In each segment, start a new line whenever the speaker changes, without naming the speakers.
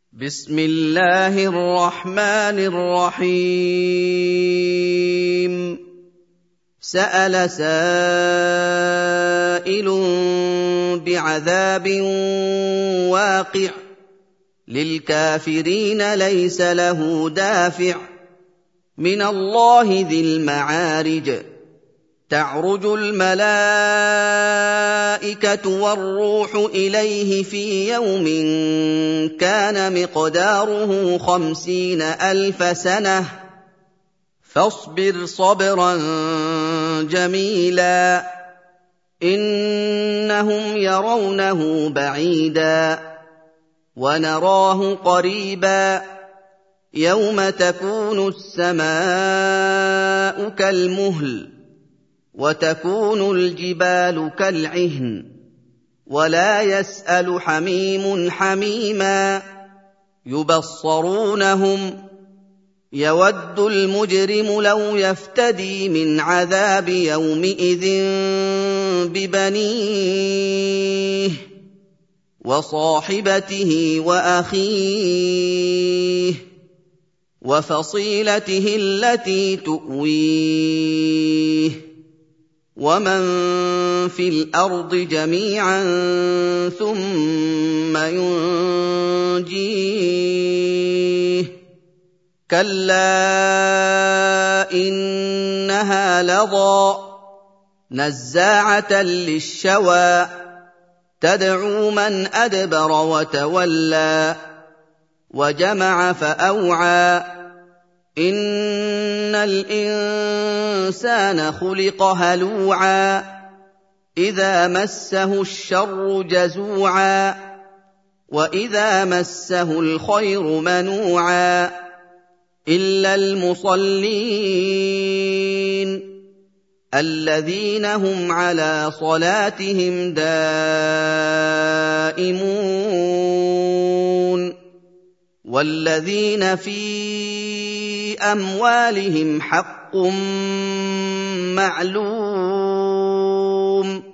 بسم الله الرحمن الرحيم سأل سائل بعذاب واقع للكافرين ليس له دافع من الله ذي المعارج تعرج الملائكة والروح إليه في يوم كان مقداره 50,000 سنة فاصبر صبرا جميلا إنهم يرونه بعيدا ونراه قريبا يوم تكون السماء كالمهل وتكون الجبال كالعهن ولا يسأل حميم حميما يبصرونهم يود المجرم لو يفتدي من عذاب يومئذ ببنيه وصاحبته وأخيه وفصيلته التي تؤويه ومن في الأرض جميعا ثم ينجيه كلا إنها لظى نزاعة للشوى تدعو من أدبر وتولى وجمع فأوعى إن الإنسان خلق هلوعا إذا مسه الشر جزوعا وإذا مسه الخير منوعا إلا المصلين الذين هم على صلاتهم دائمون والذين في أموالهم حق معلوم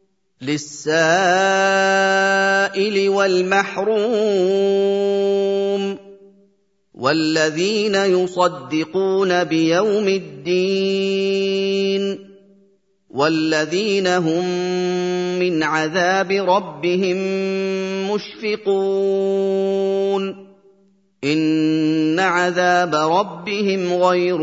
للسائل والمحروم والذين يصدقون بيوم الدين والذين هم من عذاب ربهم مشفقون إن عذاب ربهم غير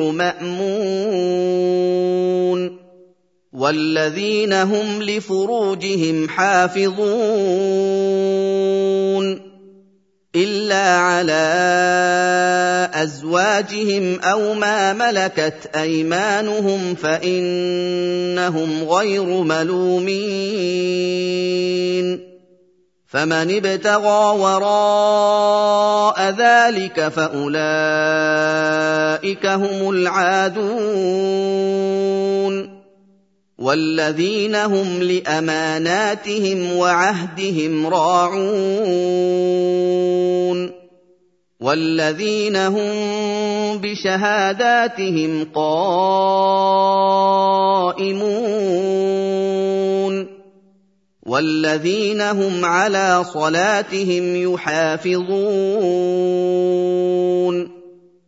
مأمون والذين هم لفروجهم حافظون إلا على أزواجهم أو ما ملكت أيمانهم فإنهم غير ملومين فمن ابتغى وراء ذلك فأولئك هم العادون والذين هم لأماناتهم وعهدهم راعون والذين هم بشهاداتهم قائمون والذين هم على صلاتهم يحافظون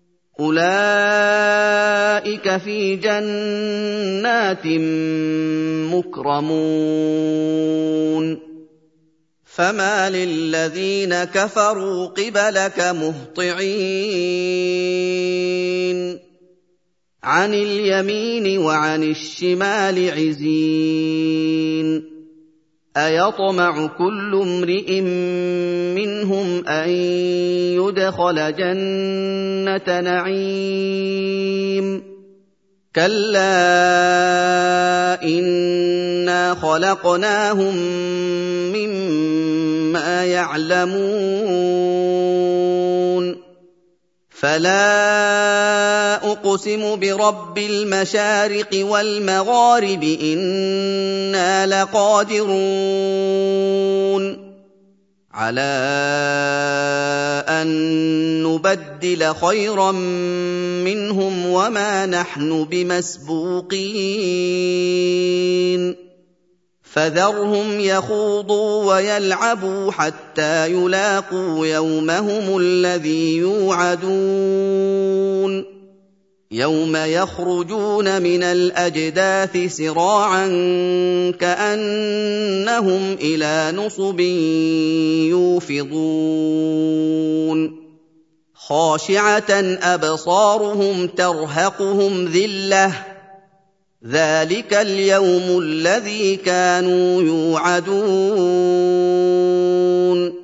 أولئك في جنات مكرمون فما للذين كفروا قبلك مهطعين عن اليمين وعن الشمال عزين أيطمع كل امرئ منهم أن يدخل جنة نعيم كلا إنا خلقناهم مما يعلمون فلا أقسم برب المشارق والمغارب إنا لقادرون على أن نبدل خيرا منهم وما نحن بمسبوقين فذرهم يخوضوا ويلعبوا حتى يلاقوا يومهم الذي يوعدون يوم يخرجون من الأجداث سراعا كأنهم إلى نصب يوفضون خاشعة أبصارهم ترهقهم ذلة ذلك اليوم الذي كانوا يوعدون